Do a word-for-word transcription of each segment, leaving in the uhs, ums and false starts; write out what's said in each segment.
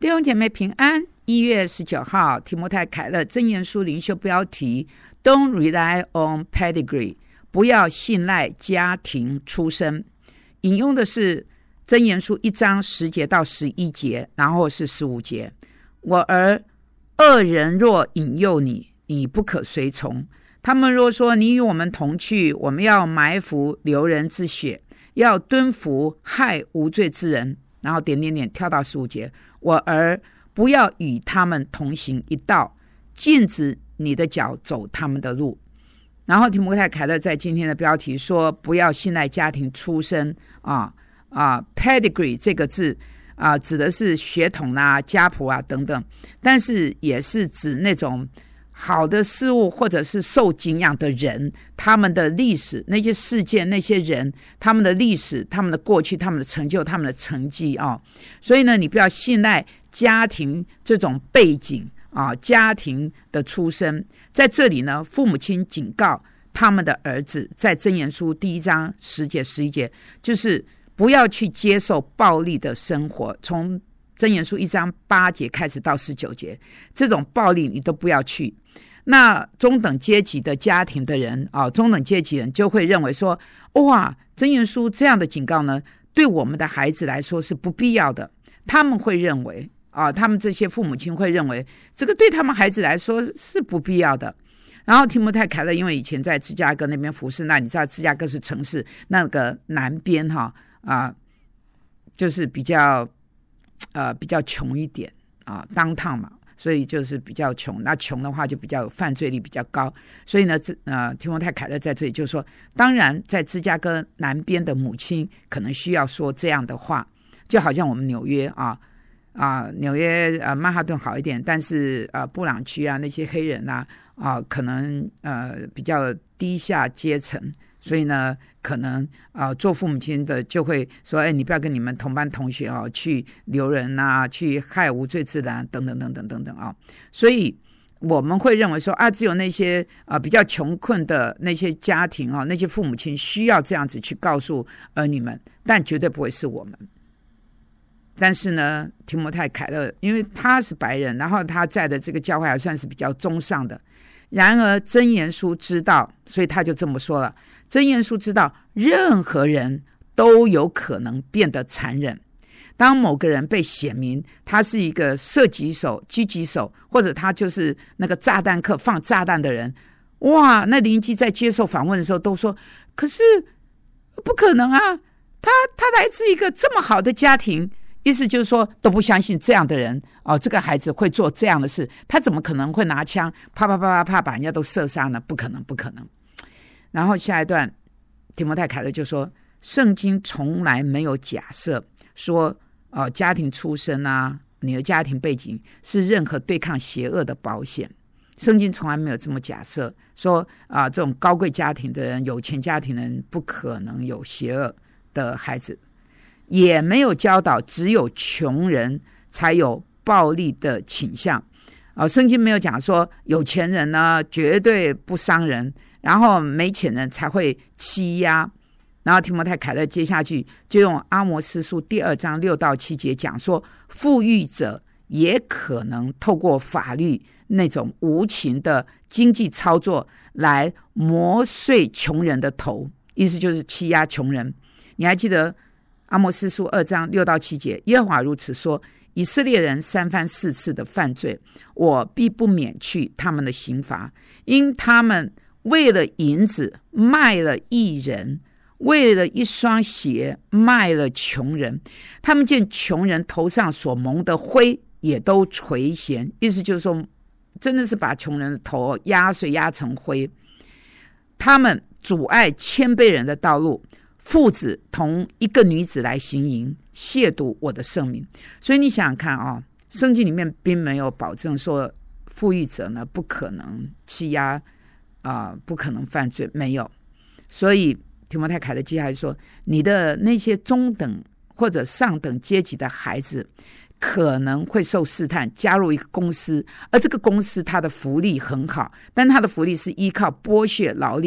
弟兄姐妹平安。一月十九号，提摩太凯勒箴言书灵修标题 Don't rely on pedigree， 不要信赖家庭出身。引用的是箴言书一章十节到十一节，然后是十五节。我儿，恶人若引诱你，你不可随从。他们若说你与我们同去，我们要埋伏流人之血，要蹲伏害无罪之人。然后点点点跳到十五节。我儿，不要与他们同行一道，禁止你的脚走他们的路。然后提摩太凯勒在今天的标题说，不要信赖家庭出身啊啊 pedigree 这个字啊，指的是血统啊、家谱啊等等，但是也是指那种好的事物或者是受敬仰的人，他们的历史、那些事件、那些人，他们的历史、他们的过去、他们的成就、他们的成绩啊。所以呢，你不要信赖家庭这种背景啊，家庭的出身。在这里呢，父母亲警告他们的儿子，在箴言书第一章十节、十一节，就是不要去接受暴力的生活。从箴言书一章八节开始到十九节，这种暴力你都不要去。那中等阶级的家庭的人啊，中等阶级人就会认为说，哇，箴言书这样的警告呢，对我们的孩子来说是不必要的。他们会认为啊，他们这些父母亲会认为这个对他们孩子来说是不必要的。然后提摩太凯勒因为以前在芝加哥那边服侍，那你知道芝加哥是城市，那个南边哈啊，就是比较呃比较穷一点啊 downtown 嘛，所以就是比较穷。那穷的话就比较有犯罪率比较高，所以呢，呃，提摩太凯勒在这里就说，当然在芝加哥南边的母亲可能需要说这样的话，就好像我们纽约啊。啊，纽约呃曼哈顿好一点，但是呃布朗区啊那些黑人啊啊可能呃比较低下阶层，所以呢可能啊做父母亲的就会说，哎，你不要跟你们同班同学哦去流人啊，去害无罪之人等等等等等等啊，所以我们会认为说啊，只有那些啊比较穷困的那些家庭啊，那些父母亲需要这样子去告诉儿女们，但绝对不会是我们。但是呢，提摩太凯勒因为他是白人，然后他在的这个教会还算是比较中上的。然而箴言书知道，所以他就这么说了，箴言书知道任何人都有可能变得残忍。当某个人被写明他是一个射击手、狙击手，或者他就是那个炸弹客放炸弹的人，哇，那邻居在接受访问的时候都说，可是不可能啊，他他来自一个这么好的家庭，意思就是说都不相信这样的人哦，这个孩子会做这样的事，他怎么可能会拿枪啪啪啪啪啪把人家都射伤呢？不可能，不可能。然后下一段，提摩太凯勒就说，圣经从来没有假设说，哦，家庭出身啊，你的家庭背景是任何对抗邪恶的保险。圣经从来没有这么假设说啊，这种高贵家庭的人、有钱家庭的人不可能有邪恶的孩子。也没有教导只有穷人才有暴力的倾向啊，圣经没有讲说有钱人呢绝对不伤人，然后没钱人才会欺压。然后提摩太凯勒接下去就用阿摩司书第二章六到七节讲说，富裕者也可能透过法律那种无情的经济操作来磨碎穷人的头，意思就是欺压穷人。你还记得阿摩司书二章六到七节，耶和华如此说，以色列人三番四次的犯罪，我必不免去他们的刑罚，因他们为了银子卖了义人，为了一双鞋卖了穷人，他们见穷人头上所蒙的灰也都垂涎，意思就是说真的是把穷人的头压碎压成灰。他们阻碍谦卑人的道路，父子同一个女子来行淫，亵渎我的圣名。所以你想想看啊、哦，圣经里面并没有保证说富裕者呢不可能欺压啊、呃，不可能犯罪，没有。所以提摩太凯勒接下来说，你的那些中等或者上等阶级的孩子可能会受试探，加入一个公司，而这个公司它的福利很好，但它的福利是依靠剥削劳力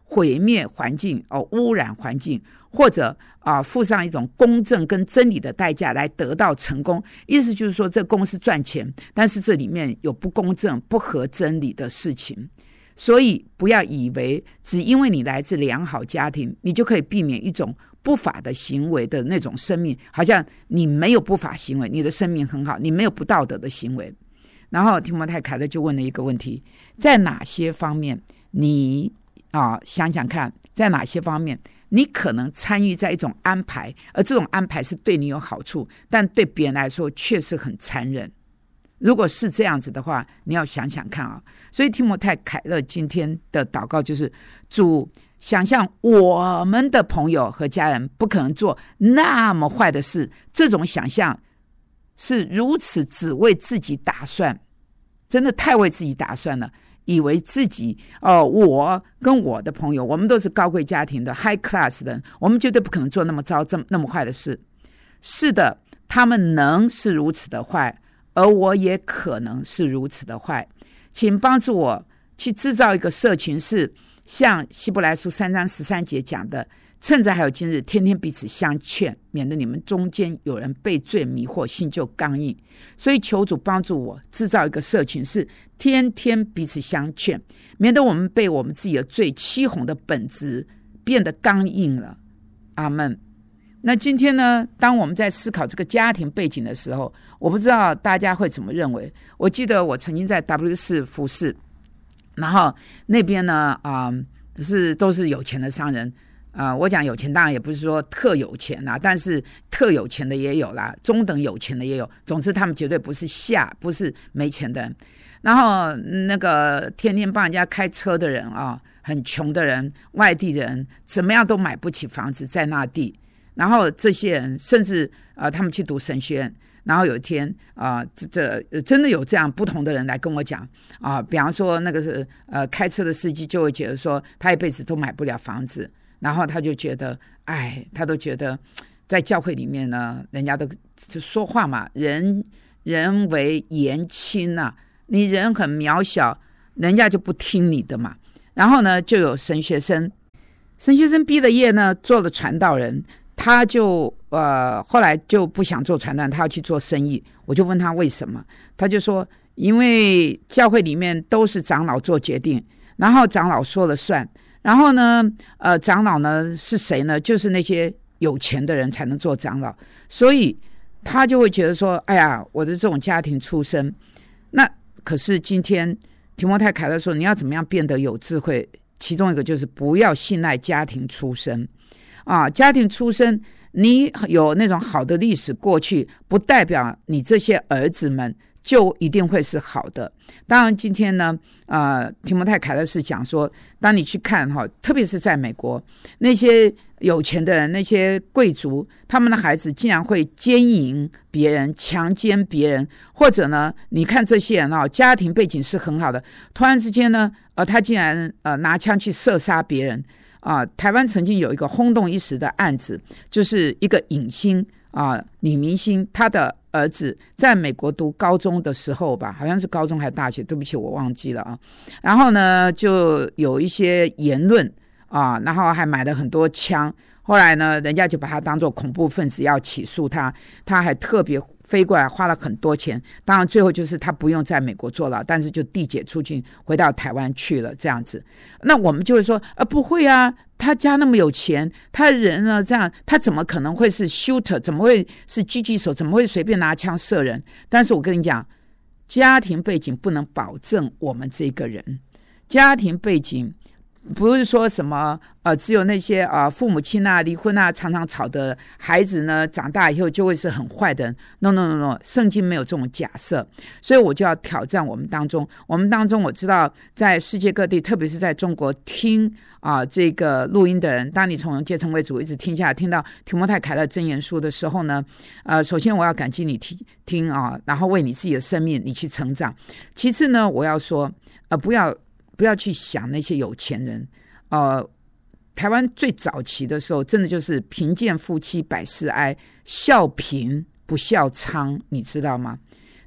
毁灭环境哦，污染环境，或者啊付上一种公正跟真理的代价来得到成功。意思就是说，这公司赚钱，但是这里面有不公正、不合真理的事情。所以不要以为只因为你来自良好家庭，你就可以避免一种不法的行为的那种生命，好像你没有不法行为，你的生命很好，你没有不道德的行为。然后提摩太凯勒就问了一个问题，在哪些方面你啊想想看，在哪些方面你可能参与在一种安排，而这种安排是对你有好处，但对别人来说确实很残忍。如果是这样子的话，你要想想看啊。所以提摩太凯勒今天的祷告就是，主，想象我们的朋友和家人不可能做那么坏的事，这种想象是如此只为自己打算，真的太为自己打算了，以为自己哦，我跟我的朋友，我们都是高贵家庭的 high class 的人，我们绝对不可能做那么糟、这么那么坏的事。是的，他们能是如此的坏，而我也可能是如此的坏。请帮助我去制造一个社群，是像希伯来书三章十三节讲的，趁着还有今日，天天彼此相劝，免得你们中间有人被罪迷惑，心就刚硬。所以求主帮助我制造一个社群，是天天彼此相劝，免得我们被我们自己的罪欺哄的本质变得刚硬了。阿们。那今天呢，当我们在思考这个家庭背景的时候，我不知道大家会怎么认为。我记得我曾经在 W 四 服侍，然后那边呢啊、呃、是都是有钱的商人啊、呃，我讲有钱当然也不是说特有钱啦，但是特有钱的也有啦，中等有钱的也有，总之他们绝对不是下不是没钱的人。然后那个天天帮人家开车的人啊，很穷的人，外地人怎么样都买不起房子在那地。然后这些人甚至呃，他们去读神学院，然后有一天啊、呃，这这真的有这样不同的人来跟我讲啊、呃，比方说那个是呃开车的司机就会觉得说他一辈子都买不了房子，然后他就觉得哎，他都觉得在教会里面呢，人家都就说话嘛，人人为言轻啊，你人很渺小，人家就不听你的嘛。然后呢，就有神学生，神学生毕了业呢，做了传道人。他就呃后来就不想做传道人，他要去做生意。我就问他为什么，他就说因为教会里面都是长老做决定，然后长老说了算，然后呢呃长老呢是谁呢？就是那些有钱的人才能做长老，所以他就会觉得说哎呀，我的这种家庭出身。那可是今天提摩太凯勒说你要怎么样变得有智慧，其中一个就是不要信赖家庭出身啊，家庭出身，你有那种好的历史过去，不代表你这些儿子们就一定会是好的。当然，今天呢，呃，提摩太凯勒是讲说，当你去看哈，特别是在美国，那些有钱的人，那些贵族，他们的孩子竟然会奸淫别人、强奸别人，或者呢，你看这些人啊，家庭背景是很好的，突然之间呢，呃，他竟然呃拿枪去射杀别人。啊，台湾曾经有一个轰动一时的案子，就是一个影星啊，女明星，她的儿子在美国读高中的时候吧，好像是高中还是大学，对不起，我忘记了啊。然后呢，就有一些言论啊，然后还买了很多枪。后来呢，人家就把他当作恐怖分子要起诉他，他还特别飞过来花了很多钱。当然最后就是他不用在美国坐牢，但是就递解出境回到台湾去了这样子。那我们就会说呃，不会啊，他家那么有钱，他人呢这样，他怎么可能会是 shooter， 怎么会是狙击手，怎么会随便拿枪射人？但是我跟你讲，家庭背景不能保证我们这个人，家庭背景不是说什么呃，只有那些啊、呃、父母亲啊离婚啊常常吵的孩子呢，长大以后就会是很坏的人。No no no no， 圣经没有这种假设，所以我就要挑战我们当中，我们当中我知道在世界各地，特别是在中国听啊、呃、这个录音的人，当你从结成为主一直听下来，听到提摩太凯勒箴言书的时候呢，呃，首先我要感激你听听啊，然后为你自己的生命你去成长。其次呢，我要说呃不要。不要去想那些有钱人，呃，台湾最早期的时候，真的就是贫贱夫妻百事哀，笑贫不笑娼，你知道吗？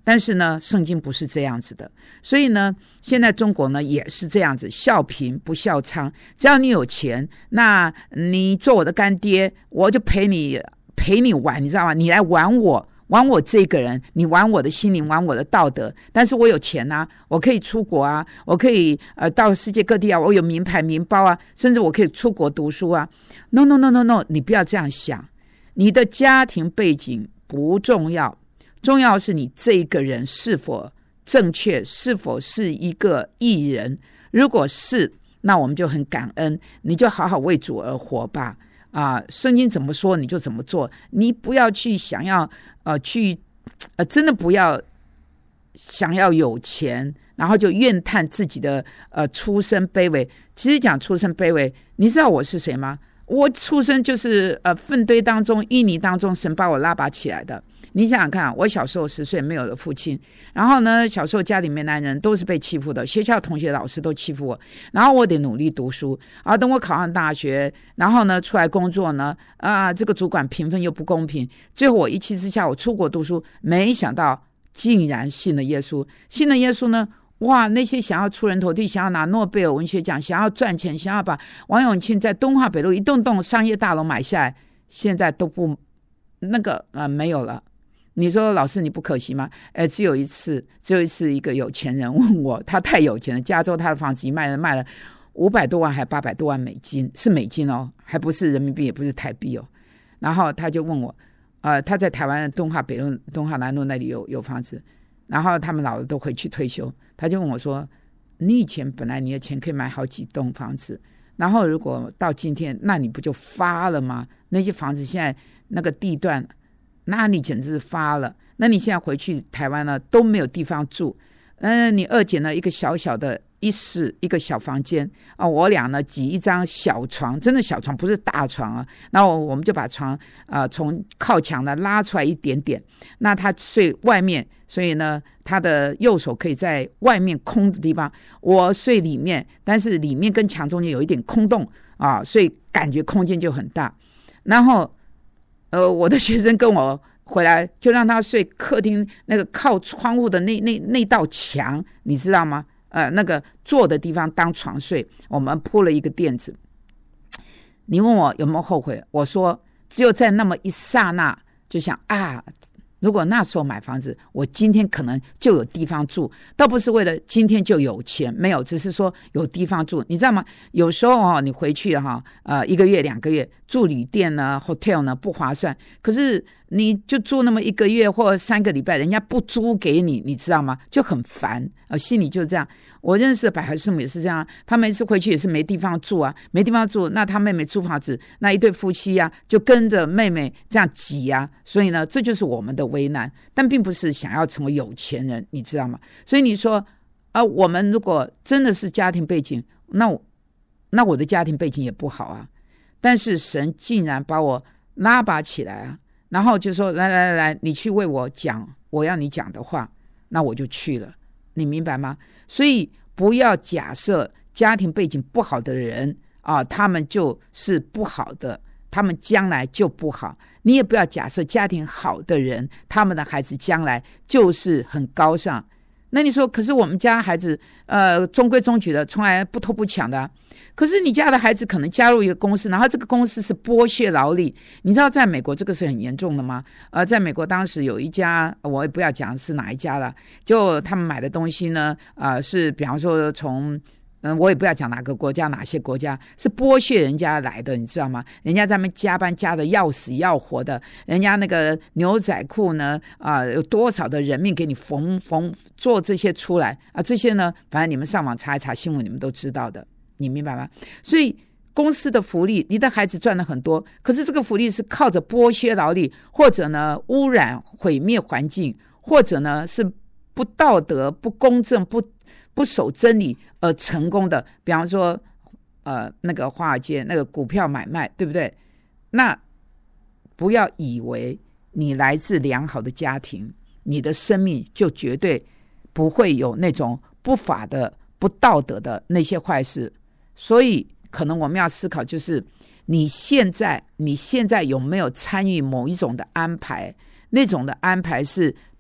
但是呢，圣经不是这样子的，所以呢，现在中国呢也是这样子，笑贫不笑娼。只要你有钱，那你做我的干爹，我就陪你陪你玩，你知道吗？你来玩我，玩我这个人，你玩我的心灵，玩我的道德。但是我有钱啊，我可以出国啊，我可以呃到世界各地啊，我有名牌名包啊，甚至我可以出国读书啊。No no no no no， 你不要这样想，你的家庭背景不重要。重要是你这个人是否正确，是否是一个义人。如果是，那我们就很感恩，你就好好为主而活吧。啊，圣经怎么说你就怎么做，你不要去想要呃去呃真的不要想要有钱，然后就怨叹自己的呃出身卑微。其实讲出身卑微，你知道我是谁吗？我出生就是呃粪堆当中淤泥当中神把我拉拔起来的。你想想看，我小时候十岁没有了父亲，然后呢，小时候家里面男人都是被欺负的，学校同学老师都欺负我，然后我得努力读书啊。等我考上大学，然后呢出来工作呢，啊，这个主管评分又不公平，最后我一气之下我出国读书，没想到竟然信了耶稣。信了耶稣呢，哇，那些想要出人头地，想要拿诺贝尔文学奖，想要赚钱，想要把王永庆在敦化北路一栋栋商业大楼买下来，现在都不那个呃没有了。你说老师你不可惜吗？哎，只有一次，只有一次一个有钱人问我，他太有钱了，加州他的房子一卖了卖了五百多万还八百多万美金，是美金哦，还不是人民币，也不是台币哦。然后他就问我，呃，他在台湾的敦化北路、敦化南路那里有有房子，然后他们老的都回去退休，他就问我说，你以前本来你的钱可以买好几栋房子，然后如果到今天，那你不就发了吗？那些房子现在那个地段，那你简直是发了。那你现在回去台湾呢，都没有地方住。嗯、呃，你二姐呢，一个小小的一室一个小房间啊，我俩呢挤一张小床，真的小床不是大床啊。那我我们就把床啊从靠墙呢拉出来一点点。那他睡外面，所以呢他的右手可以在外面空的地方，我睡里面，但是里面跟墙中间有一点空洞啊，所以感觉空间就很大。然后呃，我的学生跟我回来，就让他睡客厅那个靠窗户的那那那道墙，你知道吗？呃，那个坐的地方当床睡，我们铺了一个垫子。你问我有没有后悔？我说只有在那么一刹那，就想啊，如果那时候买房子，我今天可能就有地方住，倒不是为了今天就有钱，没有，只是说有地方住，你知道吗？有时候哦，你回去哈，呃，一个月两个月住旅店呢 ，hotel 呢不划算，可是你就住那么一个月或三个礼拜，人家不租给你，你知道吗？就很烦，呃，心里就是这样。我认识的百合师母也是这样，他每次回去也是没地方住啊，没地方住，那他妹妹租房子，那一对夫妻啊，就跟着妹妹这样挤啊，所以呢，这就是我们的为难，但并不是想要成为有钱人，你知道吗？所以你说啊、呃，我们如果真的是家庭背景，那我那我的家庭背景也不好啊，但是神竟然把我拉拔起来啊，然后就说来来来来，你去为我讲我要你讲的话，那我就去了，你明白吗？所以不要假设家庭背景不好的人啊，他们就是不好的，他们将来就不好。你也不要假设家庭好的人，他们的孩子将来就是很高尚。那你说，可是我们家孩子呃中规中矩的，从来不偷不抢的、啊。可是你家的孩子可能加入一个公司，然后这个公司是剥削劳力，你知道在美国这个是很严重的吗？呃，在美国当时有一家，我也不要讲是哪一家了，就他们买的东西呢，呃，是比方说从嗯，我也不要讲哪个国家，哪些国家是剥削人家来的，你知道吗？人家在那边加班加的要死要活的，人家那个牛仔裤呢，啊、呃，有多少的人命给你缝缝做这些出来啊？这些呢，反正你们上网查一查新闻，你们都知道的，你明白吗？所以公司的福利，你的孩子赚了很多，可是这个福利是靠着剥削劳力，或者呢污染毁灭环境，或者呢是不道德、不公正、不不守真理而成功的，比方说呃那个华尔街那个股票买卖，对不对？那不要以为你来自良好的家庭，你的生命就绝对不会有那种不法的、不道德的那些坏事。所以可能我们要思考，就是你现在你现在有没有参与某一种的安排，那种的安排是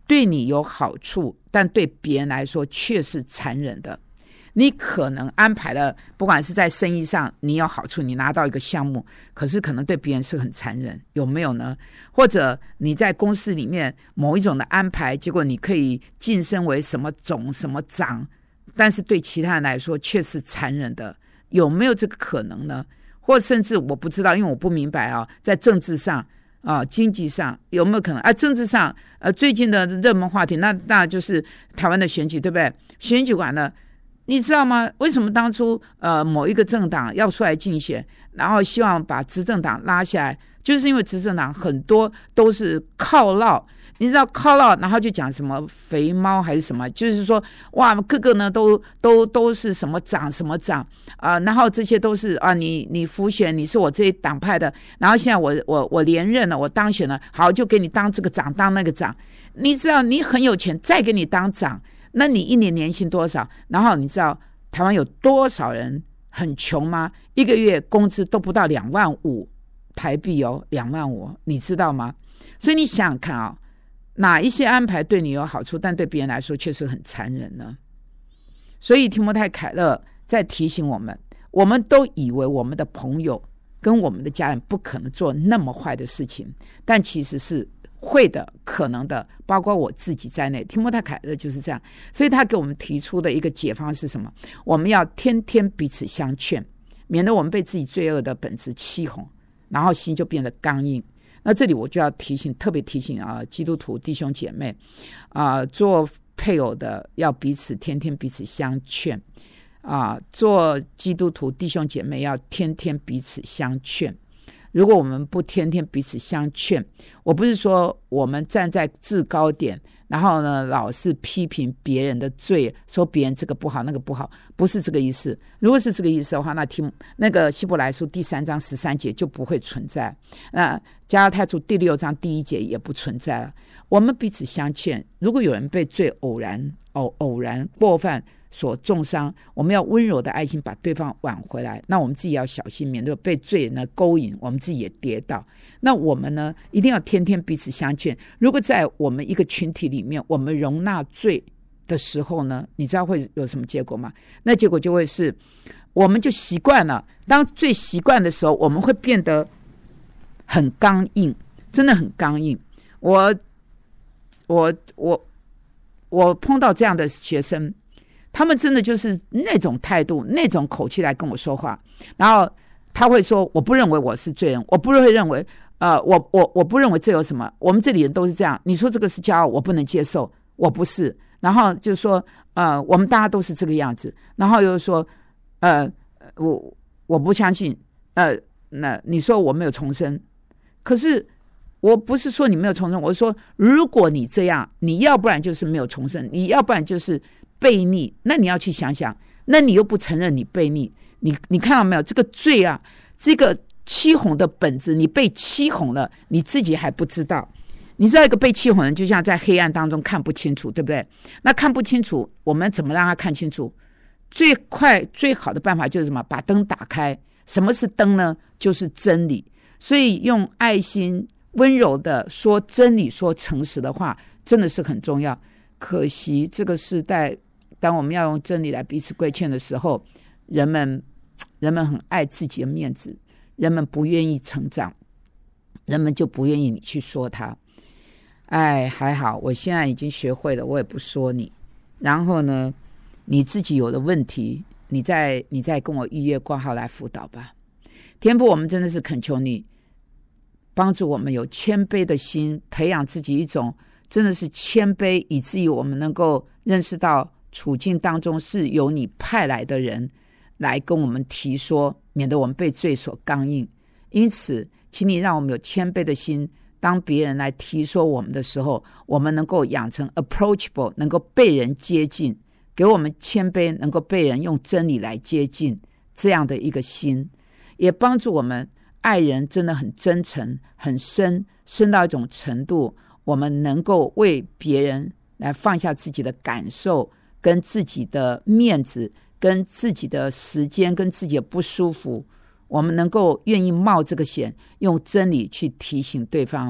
对你有好处，但对别人来说却是残忍的。你可能安排了，不管是在生意上你有好处，你拿到一个项目，可是可能对别人是很残忍，有没有呢？或者你在公司里面某一种的安排，结果你可以晋升为什么总什么长，但是对其他人来说却是残忍的，有没有这个可能呢？或甚至我不知道，因为我不明白啊，在政治上啊，经济上有没有可能啊？政治上呃，最近的热门话题，那那就是台湾的选举，对不对？选举完了，你知道吗？为什么当初呃某一个政党要出来竞选，然后希望把执政党拉下来，就是因为执政党很多都是靠烙，你知道靠烙，然后就讲什么肥猫还是什么，就是说哇，各个呢都都都是什么长什么长啊、呃，然后这些都是啊，你你辅选，你是我这一党派的，然后现在我我我连任了，我当选了，好，就给你当这个长当那个长，你知道你很有钱，再给你当长。那你一年年薪多少？然后你知道台湾有多少人很穷吗？一个月工资都不到两万五台币哦，两万五，你知道吗？所以你想想看啊、哦，哪一些安排对你有好处，但对别人来说却是很残忍呢？所以提摩太凯勒在提醒我们，我们都以为我们的朋友跟我们的家人不可能做那么坏的事情，但其实是会的，可能的，包括我自己在内。提摩太凯勒就是这样，所以他给我们提出的一个解方是什么？我们要天天彼此相劝，免得我们被自己罪恶的本质欺哄，然后心就变得刚硬。那这里我就要提醒，特别提醒啊，基督徒弟兄姐妹啊，做配偶的要彼此天天彼此相劝啊，做基督徒弟兄姐妹要天天彼此相劝。如果我们不天天彼此相劝，我不是说我们站在制高点，然后呢老是批评别人的罪，说别人这个不好那个不好，不是这个意思。如果是这个意思的话，那提那个希伯来书第三章十三节就不会存在，那加拉太书第六章第一节也不存在了。我们彼此相劝，如果有人被罪偶然偶偶然过犯所重伤，我们要温柔的爱心把对方挽回来。那我们自己要小心，免得被罪呢勾引，我们自己也跌倒。那我们呢，一定要天天彼此相劝。如果在我们一个群体里面，我们容纳罪的时候呢，你知道会有什么结果吗？那结果就会是，我们就习惯了。当最习惯的时候，我们会变得很刚硬，真的很刚硬。我我我我碰到这样的学生。他们真的就是那种态度那种口气来跟我说话，然后他会说我不认为我是罪人，我不会认为呃，我我我不认为这有什么，我们这里人都是这样，你说这个是骄傲，我不能接受，我不是。然后就说呃，我们大家都是这个样子，然后又说呃，我我不相信，呃，那你说我没有重生，可是我不是说你没有重生，我是说如果你这样，你要不然就是没有重生，你要不然就是悖逆，那你要去想想，那你又不承认你悖逆，你你看到没有？这个罪啊，这个欺哄的本质，你被欺哄了，你自己还不知道。你知道一个被欺哄的人就像在黑暗当中看不清楚，对不对？那看不清楚，我们怎么让他看清楚？最快最好的办法就是什么？把灯打开。什么是灯呢？就是真理。所以用爱心温柔的说真理，说诚实的话，真的是很重要。可惜这个时代，当我们要用真理来彼此规劝的时候，人们人们很爱自己的面子，人们不愿意成长，人们就不愿意你去说他。哎，还好我现在已经学会了，我也不说你。然后呢，你自己有的问题，你再你再跟我预约挂号来辅导吧。天父，我们真的是恳求你帮助我们有谦卑的心，培养自己一种真的是谦卑，以至于我们能够认识到处境当中是由你派来的人来跟我们提说，免得我们被罪所刚硬。因此请你让我们有谦卑的心，当别人来提说我们的时候，我们能够养成 approachable， 能够被人接近，给我们谦卑，能够被人用真理来接近，这样的一个心，也帮助我们爱人真的很真诚很深，深到一种程度，我们能够为别人来放下自己的感受跟自己的面子跟自己的时间跟自己的不舒服，我们能够愿意冒这个险，用真理去提醒对方，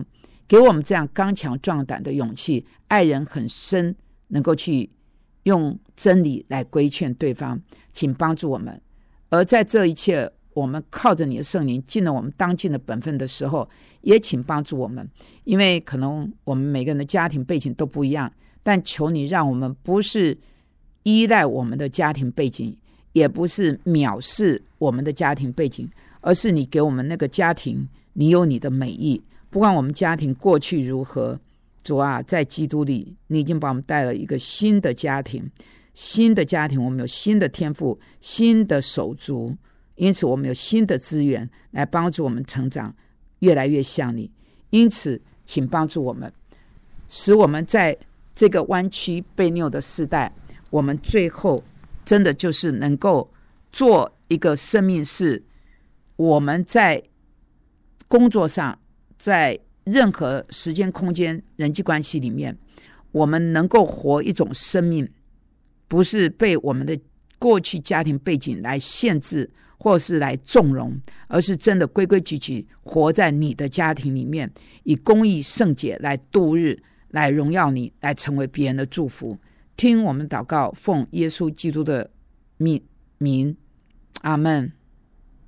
给我们这样刚强壮胆的勇气，爱人很深，能够去用真理来规劝对方，请帮助我们。而在这一切我们靠着你的圣灵尽了我们当尽的本分的时候，也请帮助我们，因为可能我们每个人的家庭背景都不一样，但求你让我们不是依赖我们的家庭背景，也不是藐视我们的家庭背景，而是你给我们那个家庭，你有你的美意。不管我们家庭过去如何，主啊，在基督里你已经把我们带了一个新的家庭，新的家庭我们有新的天赋，新的手足，因此我们有新的资源来帮助我们成长，越来越像你。因此请帮助我们，使我们在这个弯曲悖拗的时代，我们最后真的就是能够做一个生命，是我们在工作上，在任何时间空间人际关系里面，我们能够活一种生命，不是被我们的过去家庭背景来限制或是来纵容，而是真的规规矩矩活在你的家庭里面，以公义圣洁来度日，来荣耀你，来成为别人的祝福。听我们祷告，奉耶稣基督的名，阿们。